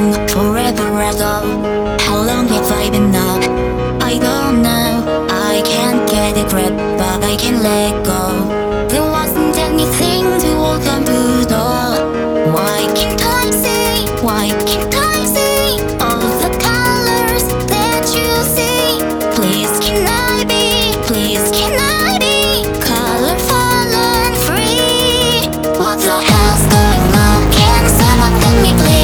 been forever ago. How long have I been up? I don't know. I can't get a grip, but I can let go. There wasn't anything to hold on to though. Why can't I see? Why can't I see all the colors that you see? Please can I be? Please can I be colorful and free? What the hell's going on? Can someone tell me please?